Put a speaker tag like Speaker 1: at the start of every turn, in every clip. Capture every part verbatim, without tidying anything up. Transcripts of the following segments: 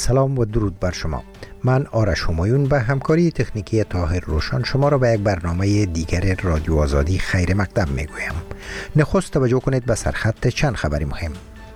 Speaker 1: سلام و درود بر شما. من آرش همایون به همکاری تکنیکی طاهر روشن شما را به یک برنامه دیگر رادیو آزادی خیر مقدم می گویم. نخست توجه کنید به سرخط چند خبری مهم.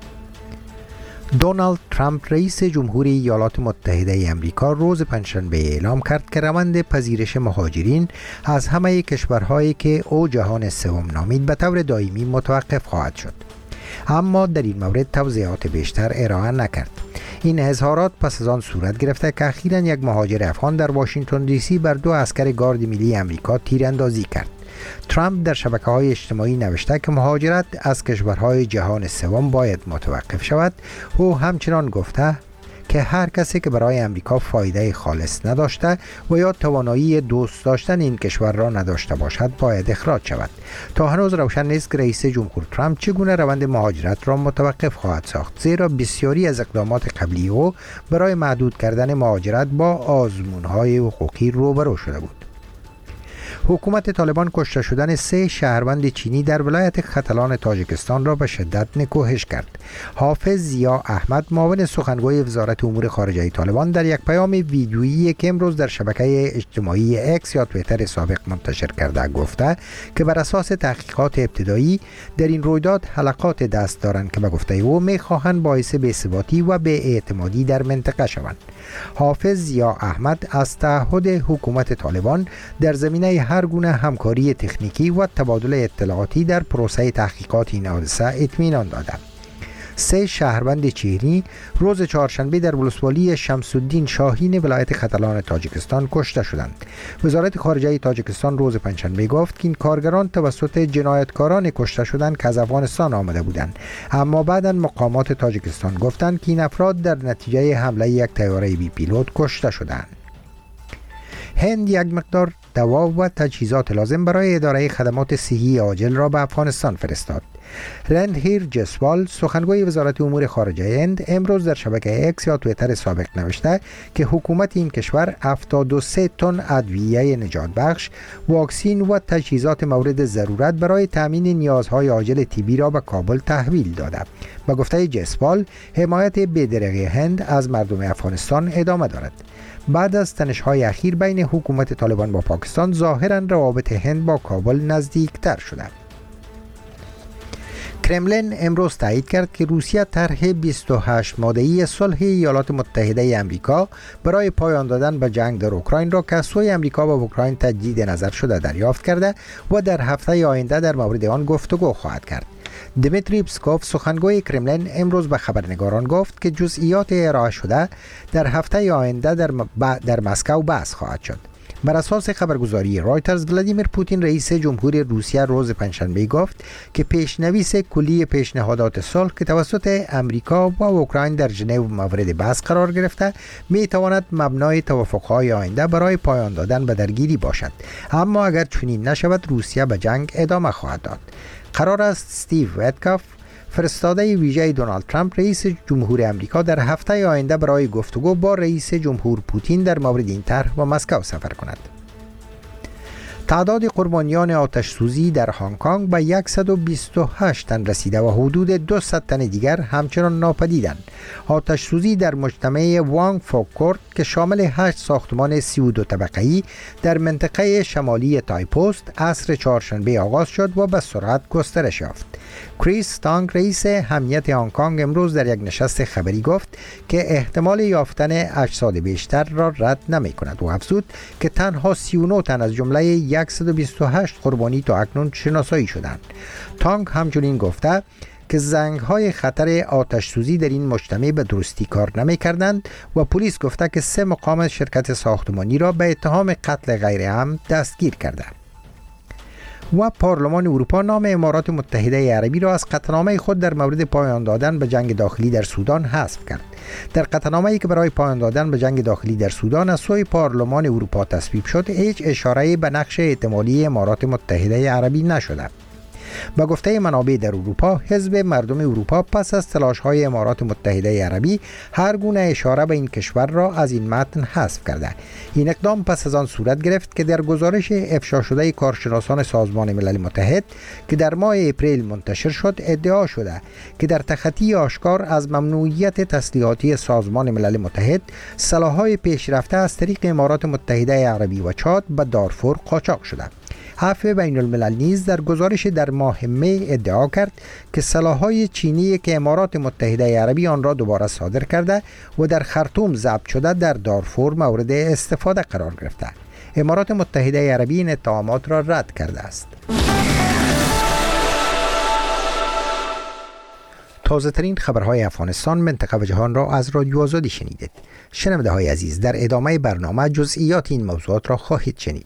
Speaker 1: دونالد ترامپ رئیس جمهوری ایالات متحده آمریکا روز پنجشنبه اعلام کرد که روند پذیرش مهاجرین از همه کشورهایی که او جهان سوم نامید به طور دائمی متوقف خواهد شد. اما در این مورد توضیحات بیشتر ارائه نکرد. این اظهارات پس از آن صورت گرفته که اخیراً یک مهاجر افغان در واشنگتن دی سی بر دو عسکر گارد ملی آمریکا تیراندازی کرد. ترامپ در شبکه‌های اجتماعی نوشته که مهاجرت از کشورهای جهان سوم باید متوقف شود. او همچنان گفته که هر کسی که برای امریکا فایده خالص نداشته و یا توانایی دوست داشتن این کشور را نداشته باشد باید اخراج شود. تا هنوز روشن نیست که رئیس جمهور ترامپ چگونه روند مهاجرت را متوقف خواهد ساخت، زیرا بسیاری از اقدامات قبلی او برای محدود کردن مهاجرت با آزمون‌های حقوقی روبرو شده بود. حکومت طالبان کشته شدن سه شهروند چینی در ولایت ختلان تاجیکستان را به شدت نکوهش کرد. حافظ ضیا احمد، معاون سخنگوی وزارت امور خارجه طالبان، در یک پیام ویدیویی که امروز در شبکه اجتماعی اکس یا توییتر سابق منتشر کرده گفته که بر اساس تحقیقات ابتدایی در این رویداد حلقات دست دارند که به گفته او می‌خواهند باعث بی‌ثباتی و بی‌اعتمادی در منطقه شوند. حافظ ضیا احمد از تعهد حکومت طالبان در زمینه هر گونه همکاری تکنیکی و تبادل اطلاعاتی در پروسه تحقیقات این حادثه اطمینان دادند. سه شهروند چینی روز چهارشنبه در ولسوالی شمس الدین شاهین ولایت ختلان تاجیکستان کشته شدند. وزارت خارجه تاجیکستان روز پنجشنبه گفت که این کارگران توسط جنایتکاران کشته شدند که از افغانستان آمده بودند، اما بعداً مقامات تاجیکستان گفتند که این افراد در نتیجه حمله یک طیاره بی پیلوت کشته شدند. هند یک مقدار دوا و تجهیزات لازم برای اداره خدمات صحی عاجل را به افغانستان فرستاد. رندهیر جسوال، سخنگوی وزارت امور خارجه هند، امروز در شبکه اکس یا توییتر سابق نوشته که حکومت این کشور هفتاد و سه تن ادویه نجات بخش، واکسین و تجهیزات مورد ضرورت برای تامین نیازهای عاجل طبی را به کابل تحویل داده. به گفته جسوال، حمایت بی‌درنگ هند از مردم افغانستان ادامه دارد. بعد از تنش‌های اخیر بین حکومت طالبان با پاکستان، ظاهراً روابط هند با کابل نزدیکتر شده. کرملین امروز تایید کرد که روسیه طرح بیست و هشت ماده‌ای صلح ایالات متحده آمریکا برای پایان دادن به جنگ در اوکراین را که از سوی آمریکا و اوکراین تجدید نظر شده دریافت کرده و در هفته آینده در مورد آن گفتگو خواهد کرد. دمیتری پسکوف، سخنگوی کرملین، امروز به خبرنگاران گفت که جزئیات ارائه شده در هفته آینده در, م... در مسکو بحث خواهد شد. بر اساس خبرگزاری رایترز، ولادیمیر پوتین رئیس جمهوری روسیه روز پنجشنبه گفت که پیشنویس کلی پیشنهادات صلح که توسط امریکا و اوکراین در ژنو مورد بحث قرار گرفته می تواند مبنای توافق‌های آینده برای پایان دادن به درگیری باشد، اما اگر چنین نشود روسیه به جنگ ادامه خواهد داد. قرار است استیو ویتکاف، فرستاده ویژه دونالد ترامپ رئیس جمهور آمریکا، در هفته آینده برای گفتگو با رئیس جمهور پوتین در مورد این طرح به مسکو سفر کند. تعداد قربانیان آتش سوزی در هنگ کنگ به صد و بیست و هشت تن رسیده و حدود دویست تن دیگر همچنان ناپدیدند. آتش سوزی در مجتمع وانگ فوک کورت که شامل هشت ساختمان سی و دو طبقه‌ای در منطقه شمالی تایپوست عصر چهارشنبه آغاز شد و به سرعت گسترش یافت. کریس تانگ، رئیس امنیت هنگ کنگ، امروز در یک نشست خبری گفت که احتمال یافتن اجساد بیشتر را رد نمی کند و افزود که تنها سی و نه تن از جمله صد و بیست و هشت قربانی تا اکنون شناسایی شدند. تانگ همچنین گفته که زنگ‌های خطر آتش سوزی در این مجتمع به درستی کار نمی کردند و پلیس گفته که سه مقام شرکت ساختمانی را به اتهام قتل غیر عمد دستگیر کرده. و پارلمان اروپا نام امارات متحده عربی را از قطعنامه خود در مورد پایان دادن به جنگ داخلی در سودان حذف کرد. در قطعنامه‌ای که برای پایان دادن به جنگ داخلی در سودان از سوی پارلمان اروپا تصویب شد، هیچ اشاره‌ای به نقش احتمالی امارات متحده عربی نشده. با گفته منابع در اروپا، حزب مردم اروپا پس از تلاش‌های امارات متحده عربی هر گونه اشاره به این کشور را از این متن حذف کرده. این اقدام پس از آن صورت گرفت که در گزارش افشا شده کارشناسان سازمان ملل متحد که در ماه اپریل منتشر شد، ادعا شده که در تخطی آشکار از ممنوعیت تسلیحاتی سازمان ملل متحد، سلاح‌های پیشرفته از طریق امارات متحده عربی و چاد به دارفور قاچاق شده. عفو بین الملل نیز در گزارش در ماه می ادعا کرد که سلاح‌های چینی که امارات متحده عربی آن را دوباره صادر کرده و در خرطوم ضبط شده در دارفور مورد استفاده قرار گرفته. امارات متحده عربی این اتهامات را رد کرده است. تازه ترین خبرهای افغانستان، منطقه و جهان را از رادیو آزادی شنیدید. شنونده های عزیز، در ادامه برنامه جزئیات این موضوعات را خواهید شنید.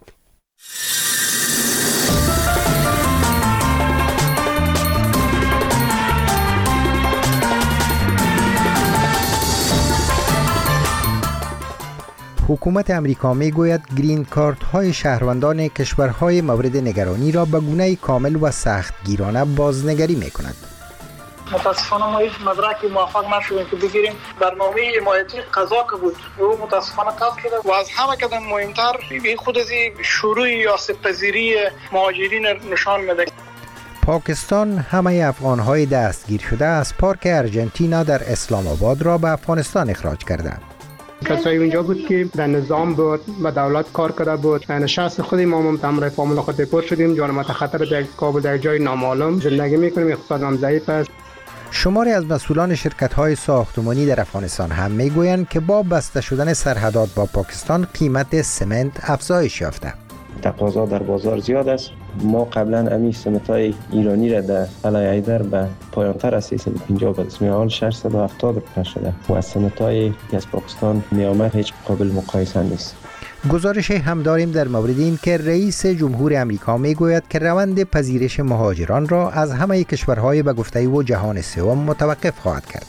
Speaker 1: حکومت امریکا می گوید گرین کارت های شهروندان کشورهای مورد نگرانی را به گونه کامل و سختگیرانه بازنگری می کند.
Speaker 2: متاسفانه ما هیچ مدرکی موفق نشدیم که بگیریم. برنامه حمایتی قضا که بود او متاسفانه قطع شده و از همه قدم مهمتر این خود از شروع آسیب پذیری مهاجرین نشان میده.
Speaker 1: پاکستان همه افغانهای دستگیر شده از پارک ارجنتینا در اسلام آباد را به افغانستان اخراج کرده.
Speaker 3: کسایی اونجا بود که در نظام بود و دولت کار کرده بود. نشست خود ما هم تمرای فامیل خود دپورت شدیم. جان ما خطر در کابل در جای نامعلوم زندگی میکنیم. اقتصاد هم ضعیف است.
Speaker 1: شماری از مسئولان شرکت‌های ساختمانی در افغانستان هم میگویند که با بسته شدن سرحدات با پاکستان قیمت سمنت افزایش یافته.
Speaker 4: تقاضا در بازار زیاد است. ما قبلا امی سمنت‌های ایرانی را در علای حیدر به پایان‌تر از سیصد و پنجاه به اسم حال ششصد و هفتاد روپیه شده و از سمنت‌های که از پاکستان می‌آمد هیچ قابل مقایسه نیست.
Speaker 1: گزارش هم داریم در مورد این که رئیس جمهور امریکا میگوید که روند پذیرش مهاجران را از همه کشورهای به گفته او جهان سوم متوقف خواهد کرد.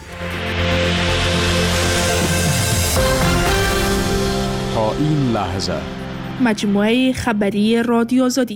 Speaker 5: تا این لحظه
Speaker 6: مجموعه خبری رادیو آزادی.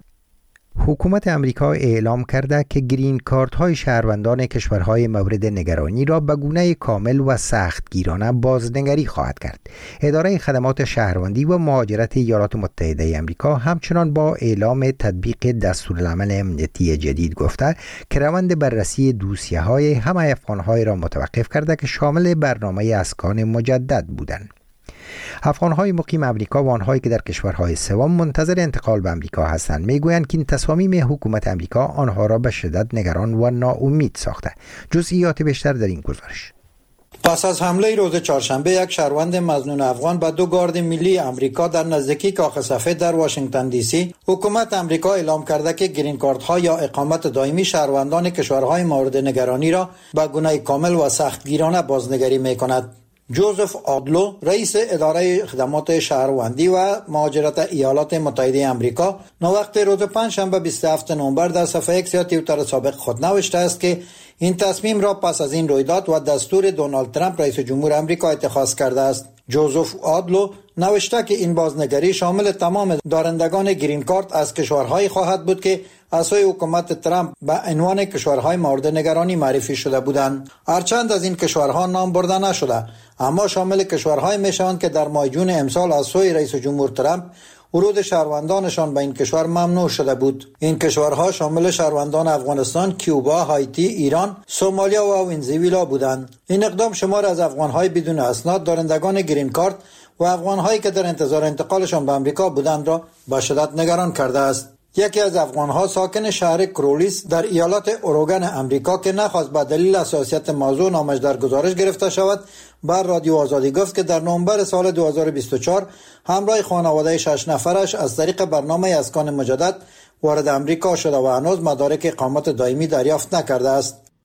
Speaker 1: حکومت امریکا اعلام کرده که گرین کارت های شهروندان کشورهای مورد نگرانی را به گونه کامل و سختگیرانه بازنگری خواهد کرد. اداره خدمات شهروندی و مهاجرت ایالات متحده امریکا همچنان با اعلام تطبیق دستورالعمل امنیتی جدید گفته که روند بررسی دوسیه های همه افغانهای را متوقف کرده که شامل برنامه اسکان مجدد بودند. افغان‌های مقیم امریکا و آنهایی که در کشورهای سوم منتظر انتقال به امریکا هستند میگویند که این تصامیم حکومت امریکا آنها را به شدت نگران و ناامید ساخته. جزئیات بیشتر در این گزارش.
Speaker 7: پس از حمله روز چهارشنبه یک شهروند مظنون افغان به دو گارد ملی امریکا در نزدیکی کاخ سفید در واشنگتن دی سی، حکومت امریکا اعلام کرده که گرین کارت ها یا اقامت دائمی شهروندان کشورهای مورد نگرانی را به گونه کامل و سختگیرانه بازنگری می‌کند. جوزف آدلو، رئیس اداره خدمات شهروندی و مهاجرت ایالات متحده آمریکا، نوقت روز پنجشنبه بیست و هفتم نوامبر در صفحه ایکس یا توییتر سابق خود نوشته است که این تصمیم را پس از این رویداد و دستور دونالد ترامپ رئیس جمهور آمریکا اتخاذ کرده است. جوزف آدلو نوشته که این بازنگری شامل تمام دارندگان گرین کارت از کشورهایی خواهد بود که از سوی حکومت ترامپ به عنوان کشورهای مورد نگرانی معرفی شده بودند. هرچند از این کشورها نام برده نشده، اما شامل کشورهای میشوند که در ماه جون امسال از سوی رئیس جمهور ترامپ ورود شهروندانشان به این کشور ممنوع شده بود. این کشورها شامل شهروندان افغانستان، کیوبا، هایتی، ایران، سومالیا و ونزوئلا بودند. این اقدام شمار از افغانهای بدون اسناد دارندگان گرین کارت و افغانهایی که در انتظار انتقالشان به آمریکا بودند را به شدت نگران کرده است. یکی از افغانها ساکن شهر کرولیس در ایالات اوروگن امریکا که نخواست به دلیل حساسیت موضوع نامش در گزارش گرفته شود، بر رادیو آزادی گفت که در نوامبر سال دو هزار و بیست و چهار همراه خانواده شش نفرش از طریق برنامه اسکان مجدد وارد امریکا شده و هنوز مدارک اقامت دائمی دریافت نکرده است.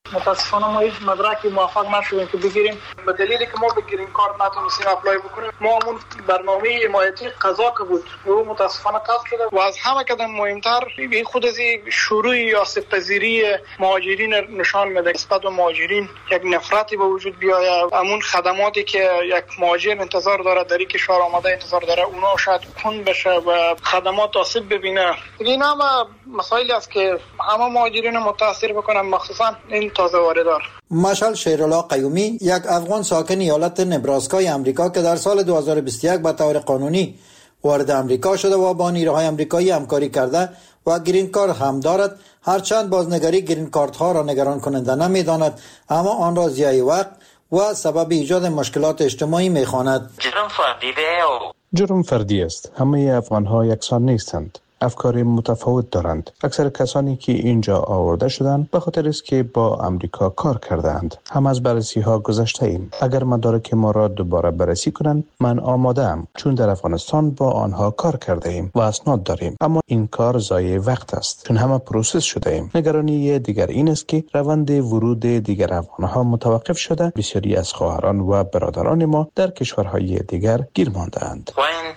Speaker 2: متاسفانه ما هیچ مدرکی موفق نشدیم که بگیریم، به دلیلی که ما به گرین کارت نتونستیم اپلای بکنیم. ما همون برنامه حمایتی قضا که بود او متاسفانه قطع شده و از همه کدام مهمتر به خود از شروع آسیب پذیری مهاجرین نشان میده. نسبت به مهاجرین یک نفرتی به وجود بیاید. همون خدماتی که یک مهاجر انتظار داره در این کشور آمده انتظار داره اونا شاید کند بشه و خدمات آسیب ببینه. این هم مسائلی است که همه مهاجرین متاثر بکنن، مخصوصا این تازه واردار.
Speaker 7: مشعل شیرالله قیومی یک افغان ساکن ایالت نبراسکای امریکا که در سال دو هزار و بیست و یک به طور قانونی وارد امریکا شده و با نیروهای امریکایی همکاری کرده و گرین کارت هم دارد، هرچند بازنگری گرین کارت ها را نگران کننده نمیداند، اما آن را ضیاع وقت و سبب ایجاد مشکلات اجتماعی میخواند.
Speaker 8: جرم فردی و
Speaker 9: جرم فردی است. همه افغان ها یکسان نیستند. افکار متفاوت دارند. اکثر کسانی که اینجا آورده شدند به خاطر است که با امریکا کار کردند. هم از بررسی ها گذشته ایم. اگر مدارک ما را دوباره بررسی کنند، من آماده ام، چون در افغانستان با آنها کار کرده ایم و اسناد داریم. اما این کار ضایع وقت است، چون همه پروسس شده ایم. نگرانی دیگر این است که روند ورود دیگر افغان ها متوقف شده. بسیاری از خواهران و برادران ما در کشورهای دیگر گیر مانده اند.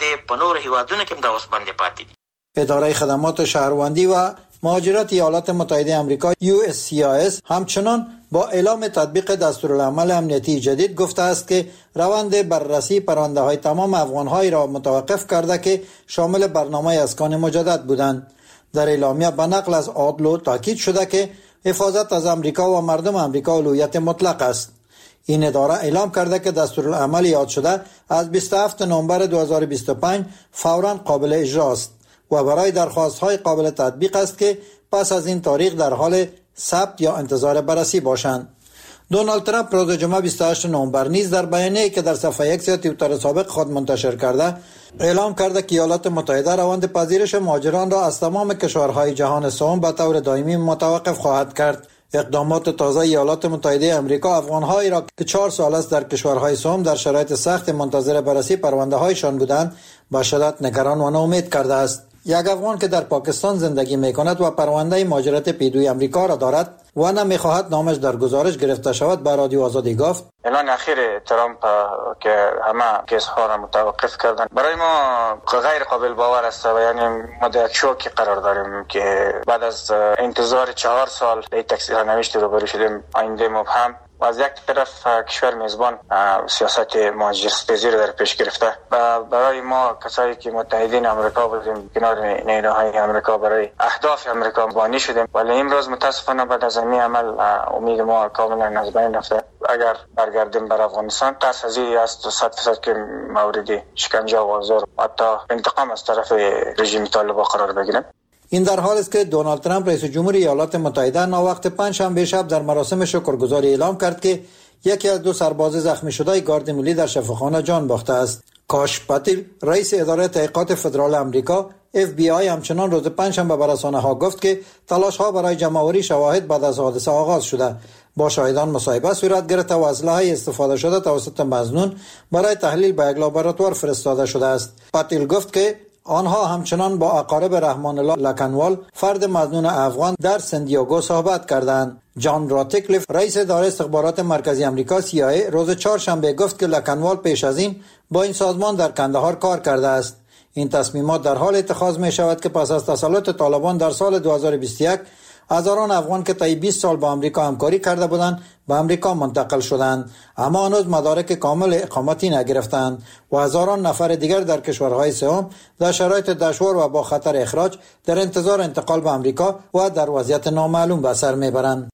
Speaker 7: اداره خدمات شهروندی و مهاجرت ایالات متحده آمریکا یو اس سی آی اس همچنان با اعلام تطبیق دستورالعمل امنیتی جدید گفته است که روند بررسی پرونده های تمام افغان‌های را متوقف کرده که شامل برنامه اسکان مجدد بودند. در اعلامیه به نقل از آدلو تاکید شده که حفاظت از امریکا و مردم امریکا اولویت مطلق است. این اداره اعلام کرده که دستورالعمل یاد شده از بیست و هفتم نوامبر دو هزار و بیست و پنج فوراً قابل اجرا است و برای درخواست‌های قابل تطبیق است که پس از این تاریخ در حال ثبت یا انتظار بررسی باشند. دونالد ترامپ روز جمعه بیست و هشتم نوامبر نیز در بیانیه‌ای که در صفحه اکس توییتر سابق خود منتشر کرده اعلام کرده که ایالات متحده روند پذیرش مهاجران را از تمام کشورهای جهان سوم به طور دائمی متوقف خواهد کرد. اقدامات تازه ایالات متحده آمریکا افغان‌هایی را که چهار سال است در کشورهای سوم در شرایط سخت منتظر بررسی پرونده‌هایشان بودند به شدت نگران و ناامید کرده است. یک افغان که در پاکستان زندگی می‌کند و پرونده مهاجرت پیدوی آمریکا را دارد و نمی‌خواهد نامش در گزارش گرفته شود به رادیو آزادی گفت:
Speaker 10: اعلان اخیر ترامپ که همه کیس‌ها را متوقف کردن برای ما غیر قابل باور است و یعنی ما در شوک قرار داریم که بعد از انتظار چهار سال به تکثیر نوشت روبرو شدیم. آینده مبهم و از یک طرف کشور میزبان سیاست مهاجرت‌پذیر در پیش گرفته و برای ما کسایی که متحدین آمریکا بودیم کنار نیروهای آمریکا برای اهداف آمریکا بانی شدیم، ولی امروز متاسفانه بعد از این عمل امید ما کاملا از بین رفته. اگر برگردیم بر افغانستان قصد از این است صد درصد که موردی شکنجه و آزار و حتی انتقام از طرف رژیم طالبان قرار بگیریم.
Speaker 7: این در حالی است که دونالد ترامپ رئیس جمهور ایالات متحده ناوقت پنجشنبه شب در مراسم شکرگزاری اعلام کرد که یکی از دو سرباز زخمی شده گارد ملی در شفاخانه جان باخته است. کاش پاتیل رئیس اداره تحقیقات فدرال آمریکا اف بی آی همچنان روز پنجشنبه به رسانه‌ها گفت که تلاش‌ها برای جمع‌آوری شواهد بعد از حادثه آغاز شده. با شاهدان مصاحبه صورت گرفته و اسلحه استفاده شده توسط مظنون برای تحلیل به یک لابراتوار فرستاده شده است. پاتیل گفت که آنها همچنان با اقارب رحمان الله لکنوال فرد مظنون افغان در سندیاگو صحبت کردند. جان راتکلیف رئیس اداره استخبارات مرکزی آمریکا سی آی ای روز چهارشنبه گفت که لکنوال پیش از این با این سازمان در کندهار کار کرده است. این تصمیمات در حال اتخاذ می شود که پس از تسلط طالبان در سال دو هزار و بیست و یک هزاران افغان که طی بیست سال با آمریکا همکاری کرده بودند به آمریکا منتقل شدند، اما هنوز مدارک کامل اقامتی نگرفتند و هزاران نفر دیگر در کشورهای سوم در شرایط دشوار و با خطر اخراج در انتظار انتقال به آمریکا و در وضعیت نامعلوم به سر میبرند.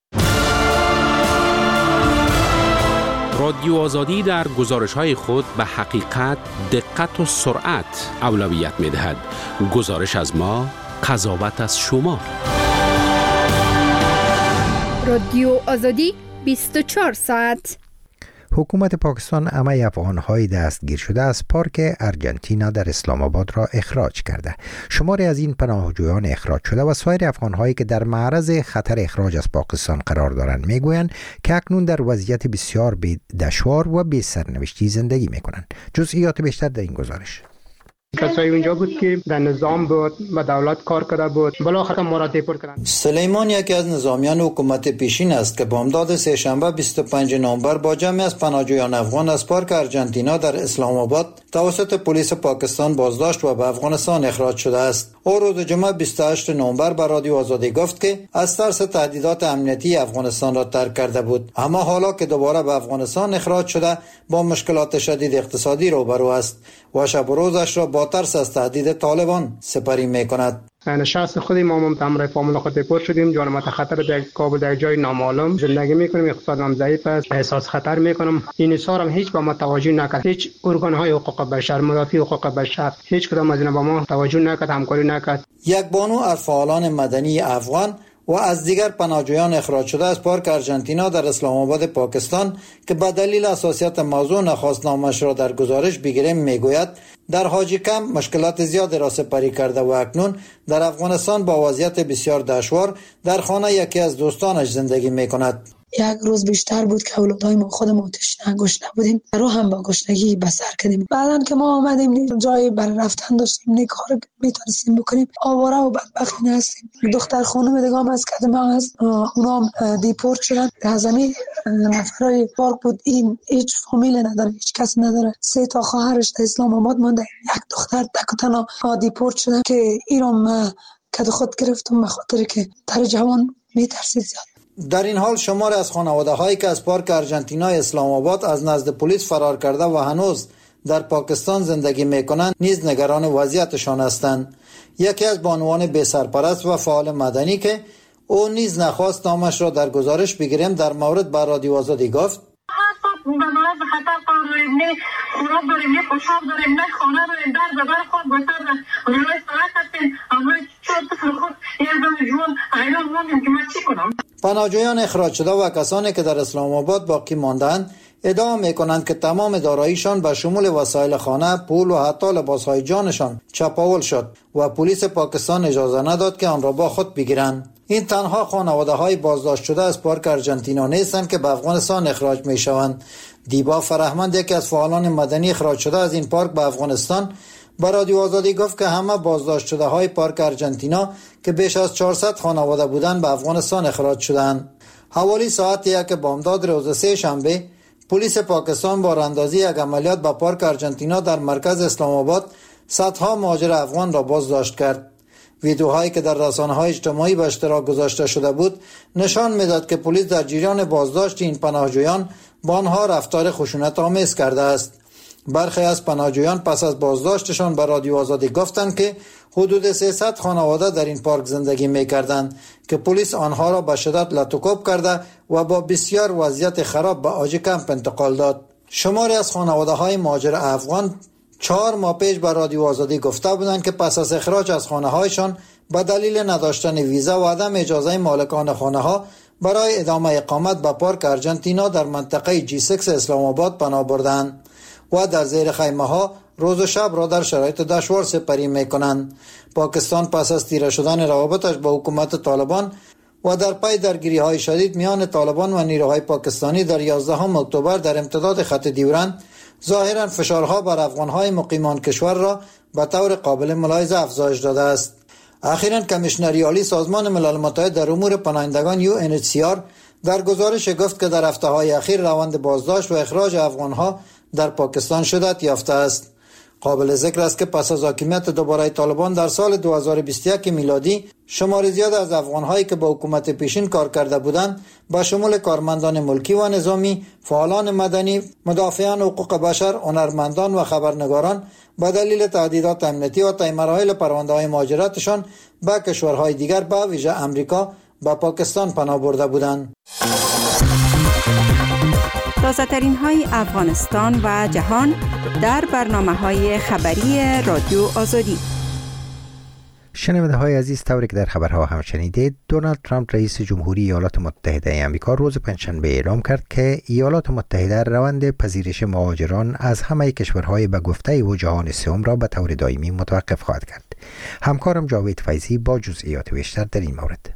Speaker 11: رادیو آزادی در گزارش‌های خود به حقیقت، دقت و سرعت اولویت می‌دهد. گزارش از ما، قضاوت از شما.
Speaker 12: رادیو آزادی بیست و چهار ساعت.
Speaker 1: حکومت پاکستان همه افغان‌های دستگیر شده از پارک ارجنتینا در اسلام آباد را اخراج کرده. شماری از این پناهجویان اخراج شده و سایر افغان‌هایی که در معرض خطر اخراج از پاکستان قرار دارند میگویند که اکنون در وضعیت بسیار دشوار و بی سرنوشتی زندگی میکنند. جزئیات بیشتر در این گزارش.
Speaker 3: کسایی اونجا بود که در نظام بود و دولت کار کرده بود، بالاخره ما را دیپورت کردند.
Speaker 7: سلیمان یکی از نظامیان حکومت پیشین است که بامداد سه‌شنبه بیست و پنجم نوامبر با جمعی از پناهجویان افغان از پارک ارجنتینا در اسلام آباد توسط پلیس پاکستان بازداشت و به افغانستان اخراج شده است. او روز جمعه بیست و هشتم نوامبر به رادیو آزادی گفت که از ترس تهدیدات امنیتی افغانستان را ترک کرده بود، اما حالا که دوباره به افغانستان اخراج شده با مشکلات شدید اقتصادی روبرو است و شب و روزش را با ترس از تهدید طالبان سپری می‌کند.
Speaker 3: انا شخص خودی ما هم همراه فامیل خود دیپورت شدیم، جان ما خطر در کابل در جای نامعلوم زندگی میکنیم، اقتصادم ضعیف است، احساس خطر میکنم. این اصرارم هیچ با ما توجه نکرد، هیچ ارگان های حقوق بشر، مدافع حقوق بشر هیچ کدام از اینا با ما توجه نکرد، همکاری نکرد.
Speaker 7: یک بانو از فعالان مدنی افغان و از دیگر پناهجویان اخراج شده از پارک ارجنتینا در اسلام آباد پاکستان که به دلیل حساسیت موضوع نخواست نامش را در گزارش بگیریم میگوید در حاجی کم مشکلات زیاد را سپری کرده و اکنون در افغانستان با وضعیت بسیار دشوار در خانه یکی از دوستانش زندگی میکند.
Speaker 8: یک روز بیشتر بود که اولادای ما خودمون تشنه گشنه بودیم، رو هم با گشنگی بسر کردیم. بعدن که ما آمدیم جای برای رفتن داشتیم، نه کار میتونستیم بکنیم، آواره و بدبختی هستیم. دختر خانم دیگه هم از کدام هست، اونا هم دیپورت شدن. از همین نفرای پارک بود، این هیچ فامیل نداره، هیچ کس نداره. سه تا خواهرش در اسلام آباد مونده، یک دختر تک و تنها دیپورت شدن که ایران کد خود گرفتم به خاطر که در جوان میترسید زیاد.
Speaker 7: در این حال شمار از خانواده هایی که از پارک ارجنتینا اسلام آباد از نزد پلیس فرار کرده و هنوز در پاکستان زندگی میکنند نیز نگران وضعیتشان هستند. یکی از بانوان بی سرپرست و فعال مدنی که او نیز نخواست نامش را در گزارش بگیریم در مورد به رادیو آزادی گفت:
Speaker 13: به مرض خطر قرار داریم، نه خوراک داریم، نه پوشاک داریم، نه خانه داریم، در زبر خود بسر روی سرک هستیم، روی چهار طفل خود یک زن جوان حیران موندیم که من چی کنم.
Speaker 7: پناهجویان اخراج شده و کسانی که در اسلام آباد باقی ماندند ادعا میکنند که تمام داراییشان به شمول وسایل خانه، پول و حتی لباسهای جانشان چپاول شد و پلیس پاکستان اجازه نداد که آن را با خود بگیرند. این تنها خانواده های بازداشت شده از پارک ارجنتینا نیستند که به افغانستان اخراج می شوند. دیبا فرهمند یکی از فعالان مدنی اخراج شده از این پارک به افغانستان به رادیو آزادی گفت که همه بازداشت شده های پارک ارجنتینا که بیش از چهارصد خانواده بودند به افغانستان اخراج شدند. حوالی ساعت یک بامداد روز سه شنبه پلیس پاکستان با راندازی یک عملیات به پارک ارجنتینا در مرکز اسلام آباد صدها مهاجر افغان را بازداشت کرد. ویدیوهایی که در رسانه‌های اجتماعی به اشتراک گذاشته شده بود نشان می‌داد که پلیس در جریان بازداشت این پناهجویان با آنها رفتار خشونت‌آمیز کرده است. برخی از پناهجویان پس از بازداشتشان به رادیو آزادی گفتند که حدود سیصد خانواده در این پارک زندگی می‌کردند که پلیس آنها را به شدت لطوکوب کرده و با بسیار وضعیت خراب به آجی کمپ انتقال داد. شماری از خانواده‌های مهاجر افغان چهار ماه پیش به رادیو آزادی گفته بودند که پس از اخراج از خانه‌هایشان به دلیل نداشتن ویزا و عدم اجازه مالکان خانه‌ها برای ادامه اقامت به پارک ارجنتینا در منطقه جی شش اسلام آباد پناه بردند و در زیر خیمه‌ها روز و شب را در شرایط دشوار سپری می‌کنند. پاکستان پس از تیره شدن روابطش با حکومت طالبان و در پی درگیری‌های شدید میان طالبان و نیروهای پاکستانی در یازدهم اکتبر در امتداد خط ډیورند ظاهراً فشارها بر افغان‌های مقیمان کشور را به طور قابل ملاحظه افزایش داده است. اخیراً کمیشنری عالی سازمان ملل متحد در امور پناهندگان یو ان اچ سی آر در گزارش گفت که در هفته‌های اخیر روند بازداشت و اخراج افغان‌ها در پاکستان شدت یافته است. قابل ذکر است که پس از حاکمیت دوباره طالبان در سال دو هزار و بیست و یک میلادی شمار زیاد از افغان‌هایی که با حکومت پیشین کار کرده بودند با شمول کارمندان ملکی و نظامی، فعالان مدنی، مدافعان حقوق بشر، هنرمندان و خبرنگاران به دلیل تهدیدات امنیتی و طی مراحل پرونده‌های مهاجرتشان به کشورهای دیگر به ویژه امریکا به پاکستان پناه برده بودند.
Speaker 14: تازه‌ترین های افغانستان و جهان در برنامه‌های خبری رادیو آزادی.
Speaker 1: شنونده های عزیز، طوری که در خبرها هم شنیدید، دونالد ترامپ رئیس جمهوری ایالات متحده آمریکا روز پنجشنبه اعلام کرد که ایالات متحده روند پذیرش مهاجران از همه کشورهای به گفته او جهان سوم را به طور دائمی متوقف خواهد کرد. همکارم جاوید فیضی با جزئیات بیشتر در این مورد.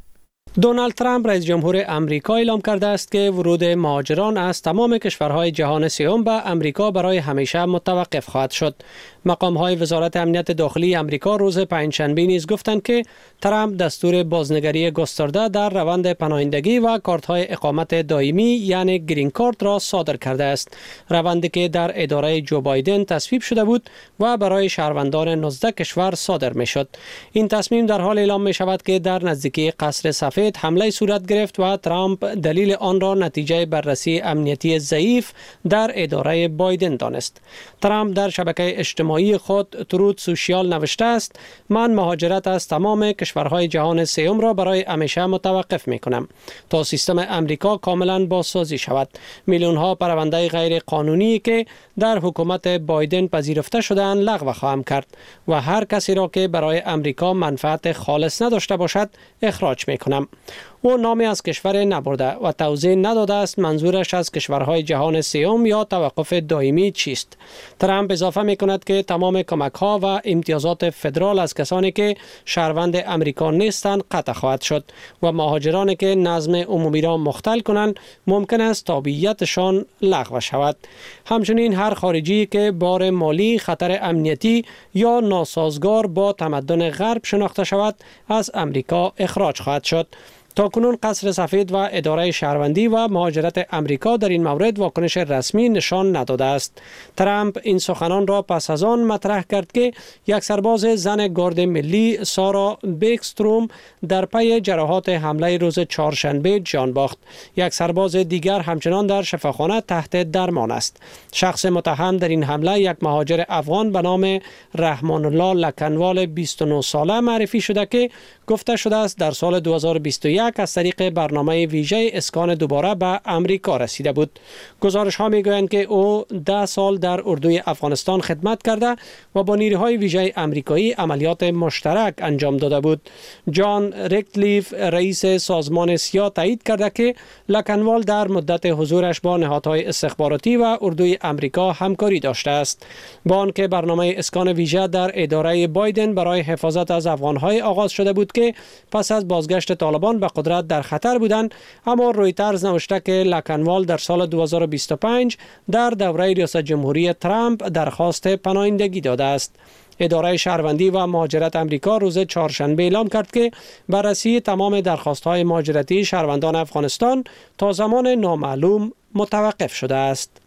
Speaker 15: دونالد ترامپ رئیس جمهور امریکا اعلام کرده است که ورود مهاجران از تمام کشورهای جهان سوم به امریکا برای همیشه متوقف خواهد شد. مقام‌های وزارت امنیت داخلی امریکا روز پنجشنبه نیز گفتند که ترامپ دستور بازنگری گسترده در روند پناهندگی و کارت‌های اقامت دائمی یعنی گرین کارت را صادر کرده است. روندی که در اداره جو بایدن تصویب شده بود و برای شهروندان نوزده کشور صادر می‌شد. این تصمیم در حال اعلام می‌شود که در نزدیکی قصر سفید حمله صورت گرفت و ترامپ دلیل آن را نتیجه بررسی امنیتی ضعیف در اداره بایدن دانست. ترامپ در شبکه اجتماعی خود ترود سوشیال نوشته است: من مهاجرت از تمام کشورهای جهان سوم را برای همیشه متوقف می کنم تا سیستم امریکا کاملا بازسازی شود. میلیون ها پرونده غیر قانونی که در حکومت بایدن پذیرفته شده‌اند لغو خواهم کرد و هر کسی را که برای امریکا منفعت خالص نداشته باشد اخراج می کنم. او نامی از کشور نبرده و توضیح نداده است منظورش از کشورهای جهان سوم یا توقف دائمی چیست. ترامپ اضافه می کند که تمام کمک ها و امتیازات فدرال از کسانی که شهروند امریکا نیستند قطع خواهد شد و مهاجرانی که نظم عمومی را مختل کنند ممکن است تابعیتشان لغو شود. همچنین هر خارجی که بار مالی، خطر امنیتی یا ناسازگار با تمدن غرب شناخته شود از امریکا اخراج خواهد شد. تاکنون قصر سفید و اداره شهروندی و مهاجرت امریکا در این مورد واکنش رسمی نشان نداده است. ترامپ این سخنان را پس از آن مطرح کرد که یک سرباز زن گارد ملی سارا بیکستروم در پی جراحات حمله روز چهارشنبه جان باخت. یک سرباز دیگر همچنان در شفاخانه تحت درمان است. شخص متهم در این حمله یک مهاجر افغان به نام رحمان الله لکنوال بیست و نه ساله معرفی شده که گفته شده است در سال دو هزار و بیست و یک از طریق برنامه ویژه اسکان دوباره به امریکا رسیده بود. گزارش ها می گویند که او ده سال در اردوی افغانستان خدمت کرده و با نیروهای ویژه امریکایی عملیات مشترک انجام داده بود. جان ریکتلیف رئیس سازمان سیا تایید کرده که لکنوال در مدت حضورش با نهادهای استخباراتی و اردوی امریکا همکاری داشته است. با آنکه برنامه اسکان ویژه در اداره بایدن برای حفاظت از افغانهای آغاز شده بود که پس از بازگشت طالبان به قدرت در خطر بودند، اما رویترز نوشته که لکنوال در سال دو هزار و بیست و پنج در دوره ریاست جمهوری ترامپ درخواست پناهندگی داده است. اداره شهروندی و مهاجرت امریکا روز چهارشنبه اعلام کرد که بررسی تمام درخواست‌های مهاجرتی شهروندان افغانستان تا زمان نامعلوم متوقف شده است.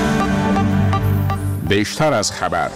Speaker 5: بیشتر از خبر.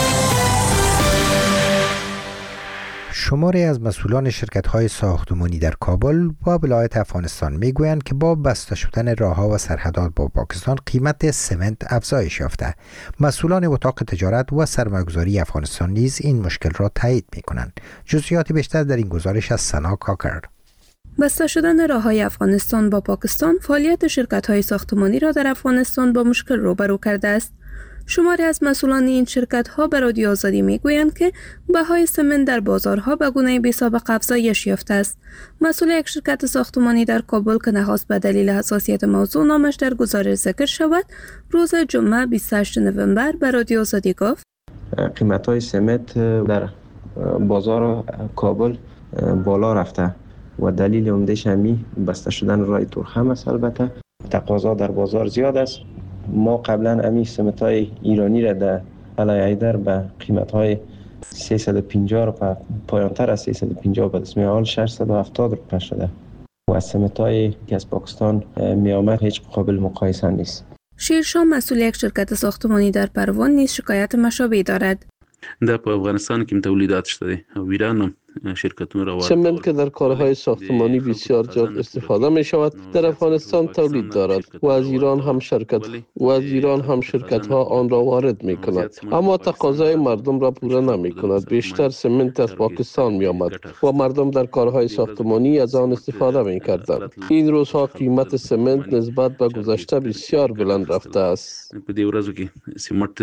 Speaker 1: شماری از مسئولان شرکت‌های ساختمانی در کابل و ولایت افغانستان میگویند که با بسته شدن راه‌ها و سرحدات با پاکستان قیمت سمنت افزایش یافته. مسئولان اتاق تجارت و سرمایه‌گذاری افغانستان نیز این مشکل را تایید می‌کنند. جزئیات بیشتر در این گزارش از سنا کاکر.
Speaker 16: بسته شدن راه‌های افغانستان با پاکستان فعالیت شرکت‌های ساختمانی را در افغانستان با مشکل روبرو کرده است. شماری از مسئولان این شرکت‌ها به رادیو آزادی می‌گویند که بهای سمنت در بازارها به گونه بی‌سابقه افزایش یافته است. مسئول یک شرکت ساختمانی در کابل که نخواست به دلیل حساسیت موضوع نامش در گزارش ذکر شود، روز جمعه بیست و هشتم نوامبر به رادیو آزادی گفت:
Speaker 4: قیمت‌های سمنت در بازار کابل بالا رفته و دلیل عمده‌اش همین بسته شدن راه تورخم است. البته تقاضا در بازار زیاد است. ما قبلا امی سمنت‌های ایرانی را در علای حیدر به قیمت‌های سیصد و پنجاه روپیه پایان‌تر از سیصد و پنجاه به دست می‌آمد ششصد و هفتاد روپیه شده و سمنت‌های که از پاکستان می‌آمد هیچ قابل مقایسه نیست.
Speaker 16: شیرشاه مسئول یک شرکت ساختمانی در پروان نیز شکایت مشابهی دارد.
Speaker 17: در افغانستان که تولیدات شده و ایران شرکتون را
Speaker 18: سمنت که در کارهای ساختمانی بسیار زیاد استفاده می شود در افغانستان تولید دارد و از ایران هم شرکت و از ایران هم شرکت ها آن را وارد می کند، اما تقاضای مردم را پوره نمی کند. بیشتر سمنت از پاکستان می آمد و مردم در کارهای ساختمانی از آن استفاده می کردند. این روزها قیمت سمنت نسبت به گذشته بسیار بلند رفته است.
Speaker 17: په دې ورځو کې سمنت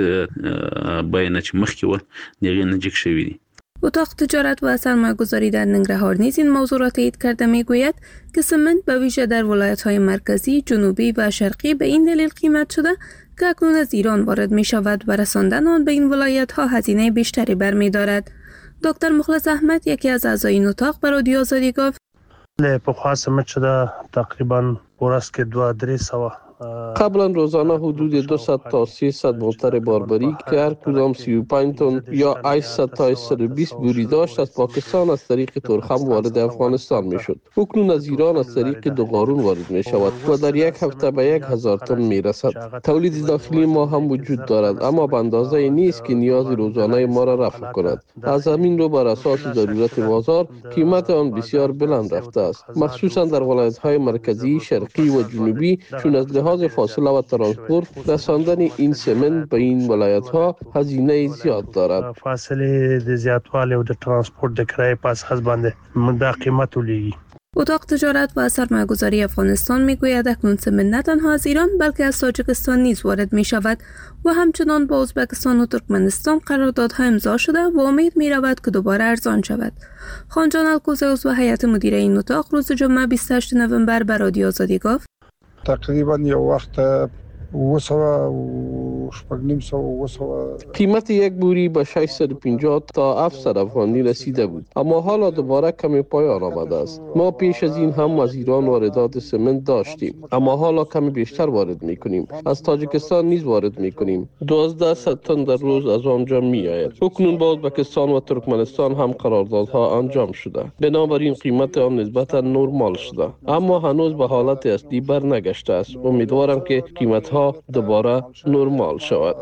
Speaker 17: بیان چې مخکې و دغه نجک شوی دی.
Speaker 16: اتاق تجارت و سرمایه‌گذاری در ننگرهار نیز این موضوع را تایید کرده می‌گوید که سمنت به ویژه در ولایت‌های مرکزی، جنوبی و شرقی به این دلیل قیمت شده که اکنون از ایران وارد می‌شود و رساندن آن به این ولایت‌ها هزینه بیشتری برمی‌دارد. دکتر مخلص احمد، یکی از اعضای این اتاق، به رادیو آزادی گفت:
Speaker 19: پخوا سمت شده تقریبا برست که دو درې سوه
Speaker 18: قبلا روزانه حدود دویست تا سیصد موتر باربری که هر کدام سی و پنج تن یا هشتصد تا هشتصد و بیست بوری داشت از پاکستان از طریق تورخم وارد افغانستان می شد. اکنون از ایران از طریق دوغارون وارد می شود و در یک هفته به یک هزار تن می رسد. تولید داخلی ما هم وجود دارد اما به اندازه نیست که نیاز روزانه ما را رفع کند. از همین رو بر اساس ضرورت بازار قیمت آن بسیار بلند رفته است، مخصوصا در ولایت های مرکزی، شرقی و جنوبی، چون از لحاظ فاصله و ترانسپورت رساندن این سمنت به این ولایت ها هزینه زیاد دارد.
Speaker 19: فاصله د زیاتوالی او د ترانسپورت د کرایې پس حساب باندې دا قیمت ولېږي.
Speaker 16: اتاق تجارت و سرمایه‌گذاری افغانستان میگوید اکنون سمنت نه تنها از ایران بلکه از تاجیکستان نیز وارد می شود و همچنان با ازبکستان و ترکمنستان قراردادها امضا شده و امید می رود که دوباره ارزان شود. خانجان الکوزه عضو هیئت مدیره این اتاق روز جمعه بیست و هشتم نوامبر به رادیو آزادی گفت
Speaker 20: تقریبا یو وخت وسوه شپږ نیم سوه وسوه
Speaker 18: قیمت یک بوری به ششصد و پنجاه تا هفتصد افغانی رسیده بود، اما حالا دوباره کمی پایان آمده است. ما پیش از این هم از ایران واردات سمنت داشتیم اما حالا کمی بیشتر وارد میکنیم. از تاجیکستان نیز وارد میکنیم. دوازده صد تن در روز از آنجا میآید. اکنون با ازبکستان و ترکمنستان هم قراردادها انجام شده، بنابراین قیمت آن نسبتا نرمال شده اما هنوز به حالت اصلی برنگشته است. امیدوارم که قیمت ها دوباره نرمال شود.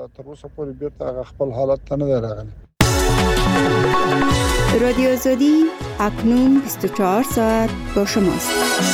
Speaker 14: رادیو آزادی اکنون بیست و چهار ساعت با شماست.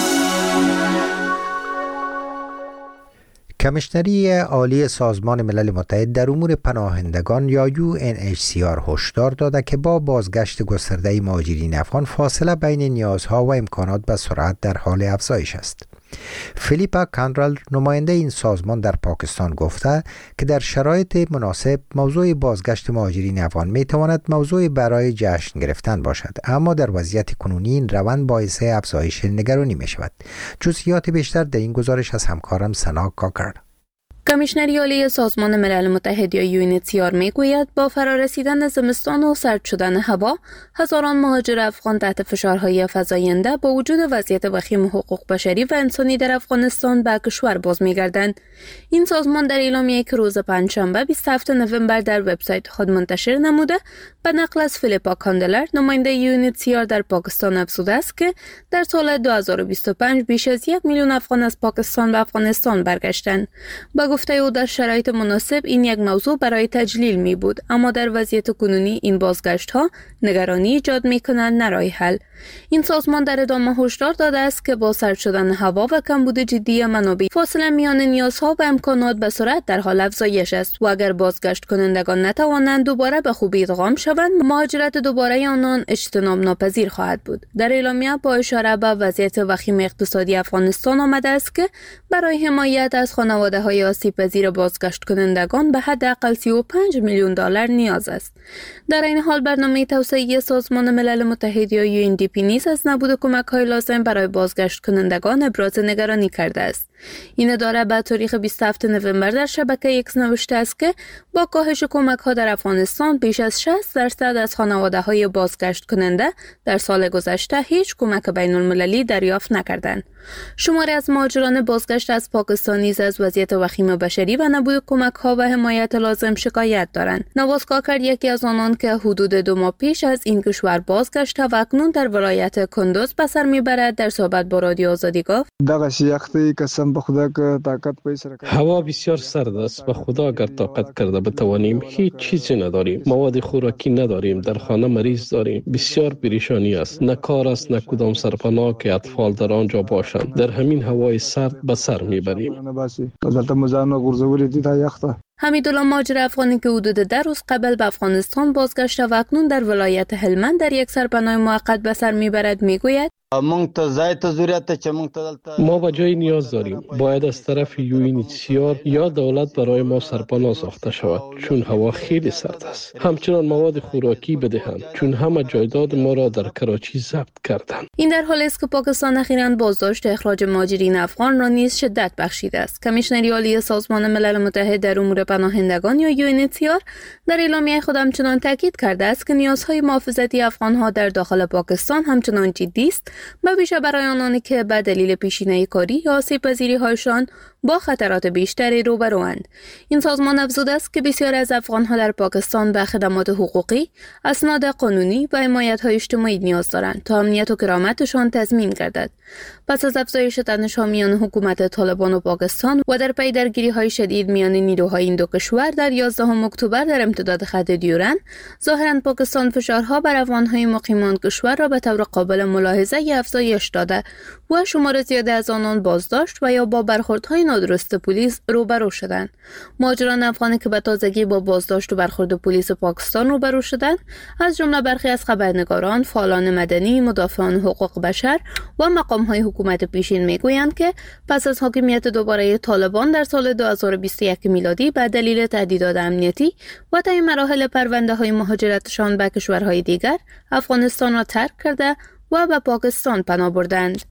Speaker 1: کمیشنری عالی سازمان ملل متحد در امور پناهندگان یا یو ان اچ سی آر هشدار داده که با بازگشت گسترده مهاجرین افغان فاصله بین نیازها و امکانات به سرعت در حال افزایش است. فیلیپا کاندرال نماینده این سازمان در پاکستان گفته که در شرایط مناسب موضوع بازگشت مهاجرین افغان می تواند موضوع برای جشن گرفتن باشد، اما در وضعیت کنونی این روند باعث افزایش نگرانی می شود. جزئیات بیشتر در این گزارش از همکارم سنا کاکر.
Speaker 16: کمیشنری عالی سازمان ملل متحد یا یو ان اچ سی آر میگوید با فرارسیدن زمستان و سرد شدن هوا، هزاران مهاجر افغان تحت فشارهای فزاینده با وجود وضعیت وخیم حقوق بشری و انسانی در افغانستان به کشور باز میگردند. این سازمان در اعلامیه‌ای که روز پنجشنبه بیست و هفتم نوامبر در وبسایت خود منتشر نموده، به نقل از فیلیپا کاندلر نماینده یو ان اچ سی آر در پاکستان افزوده است که در سال دو هزار و بیست و پنج بیش از یک میلیون افغان از پاکستان به افغانستان برگشتند. با گفته او در شرایط مناسب این یک موضوع برای تجلیل می بود، اما در وضعیت کنونی این بازگشت ها نگرانی ایجاد می کنند نه راه حل. این سازمان در ادامه هشدار داده است که با سرد شدن هوا و کمبود جدی منابع، فاصله میان نیازها و امکانات به سرعت در حال افزایش است و اگر بازگشت کنندگان نتوانند دوباره به خوبی ادغام شوند، مهاجرت دوباره آنان اجتناب ناپذیر خواهد بود. در اعلامیه با اشاره به وضعیت وخیم اقتصادی افغانستان آمده است که برای حمایت از خانواده‌های آسیب پذیر بازگشت کنندگان به حداقل سی و پنج میلیون دلار نیاز است. در این حال برنامه توسعه سازمان ملل متحد یا یو ان دی پی نیز از نبود کمک‌های لازم برای بازگشت کنندگان ابراز نگرانی کرده است. این اداره به تاریخ بیست و هفتم نوامبر در شبکه ایکس نوشته است که با کاهش کمک‌ها در افغانستان بیش از شصت درصد از خانواده‌های بازگشت کننده در سال گذشته هیچ کمک بین‌المللی دریافت نکردند. شماری از مهاجران بازگشت از پاکستان نیز از وضعیت وخیم بشری و نبود کمک‌ها و حمایت لازم شکایت دارند. نواز کاکر یکی از آنان که حدود دو ماه پیش از این کشور بازگشت و اکنون در ولایت کندوز به سر میبرد در صحبت با رادیو آزادی گفت:
Speaker 18: هوا بسیار سرد است. به خدا اگر طاقت کرده بتوانیم هیچ چیزی نداریم. مواد خوراکی نداریم. در خانه مریض داریم. بسیار پریشانی است. نه کار است نه کدام سرپناه که اطفال در آنجا باشند. در همین هوای سرد به سر میبریم.
Speaker 16: حمیدالله مهاجر افغانی که حدود ده روز قبل به افغانستان بازگشت و اکنون در ولایت هلمند در یک سرپناه موقت به سر میبرد میگوید:
Speaker 18: ما به جای نیاز داریم. باید از طرف یو ان اچ سی آر یا دولت برای ما سرپناه ساخته شود، چون هوا خیلی سرد است. همچنان مواد خوراکی بدهند، چون همه جایداد ما را در کراچی ضبط کردند.
Speaker 16: این در حالی است که پاکستان اخیراً بازداشت اخراج مهاجرین افغان را نیز شدت بخشیده است. کمیشنری عالی سازمان ملل متحد در امور پناهندگان یا یو ان اچ سی آر در اعلامیه خود همچنان تاکید کرده است که نیازهای محافظتی افغان‌ها در داخل پاکستان همچنان جدی است به ویژه برای آنانی که به دلیل پیشینه کاری یا آسیب‌پذیری هایشان با خطرات بیشتری روبروند. این سازمان افزوده است که بسیاری از افغان‌ها در پاکستان به خدمات حقوقی، اسناد قانونی و حمایت‌های اجتماعی نیاز دارند تا امنیت و کرامتشان تضمین گردد. پس از افزایش تنش‌ها میان حکومت طالبان و پاکستان و در پی درگیری‌های شدید میان نیروهای این دو کشور در یازدهم اکتبر در امتداد خط دیورن، ظاهراً پاکستان فشارها بر افغان‌های مقیمان کشور را به طور قابل ملاحظه افزایش داده و شمار زیادی از آنان بازداشت و یا با برخوردهای نادرست پلیس روبرو شدند. مهاجران افغانی که به تازگی با بازداشت و برخورد پلیس پاکستان روبرو شدند، از جمله برخی از خبرنگاران، فعالان مدنی، مدافعان حقوق بشر و مقام‌های حکومت پیشین میگویند که پس از حاکمیت دوباره طالبان در سال دو هزار و بیست و یک میلادی به دلیل تهدیدات امنیتی و طی مراحل پرونده‌های مهاجرتشان به کشورهای دیگر، افغانستان را ترک کرده و به پاکستان پناه بردند.